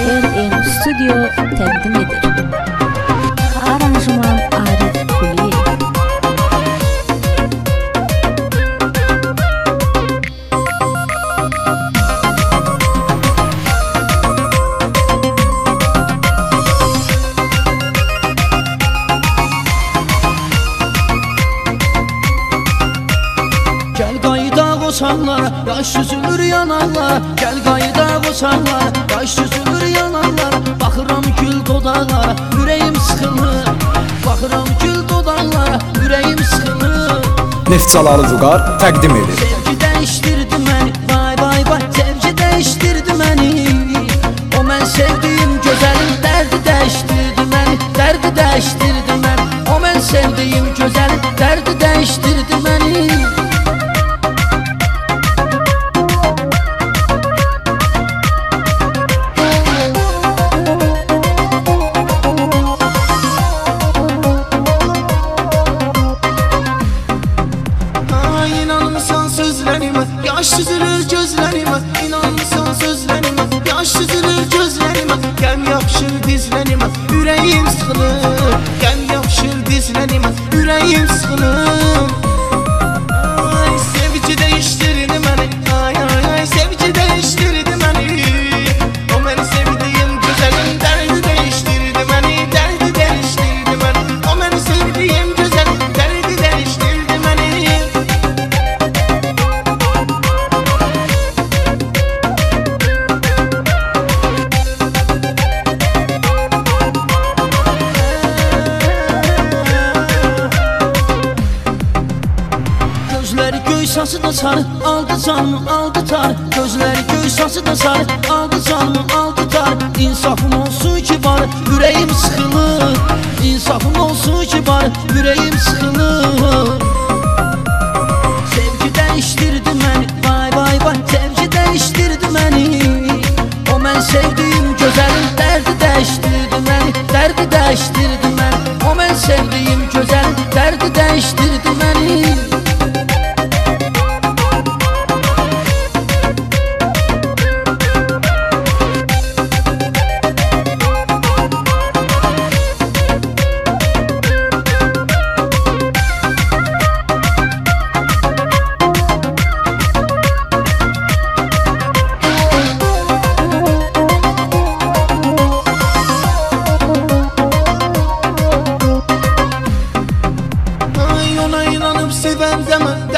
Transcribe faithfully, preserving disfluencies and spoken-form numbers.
L M Studio təqdim edir. Aranjman Arif Kuliyev. Gel qayıda qoçanlara, yaş süzülür yanarlara. Gel qayıda qoçanlara, yaş süzülür yanarlara. Baxıram gül dodaqlara, ürəyim sıxılır. Baxıram gül dodaqlara, ürəyim sıxılır. Neftçaları Vüqar təqdim edir. Sevgi dəyişdirdi məni, vay vay vay. Sevgi dəyişdirdi məni. O mən sevdiyim gözəlin dərdi dəyişdirdi məni. Dərdi dəyişdirdi məni. O mən sevdiyim gözəlin dərdi dəyişdirdi məni. Yaş süzülür gözlərimə, inanırsan sözlərimə. Yaş süzülür gözlərimə, qəm yapışır dizlərimə. Ürəyim sıxılır, qəm yapışır dizlərimə. Ürəyim sıxılır. Ay, sevgi dəyişdirdi məni. Ay, ay, ay, sevgi dəyişdirdi məni. O məni sevdiyim gözəlin dərdi dəyişdirdi məni. Dərdi dəyişdirdi məni. O məni sevdiyim gözəlin dərdi dəyişdirdi məni. Gözləri göy sası da sarı, aldı canımı, aldı tarı. Gözləri göy sası da sarı, aldı canımı, aldı tarı. İnsafım olsun ki barı, ürəyim sıxılır. İnsafım olsun ki barı, ürəyim sıxılır.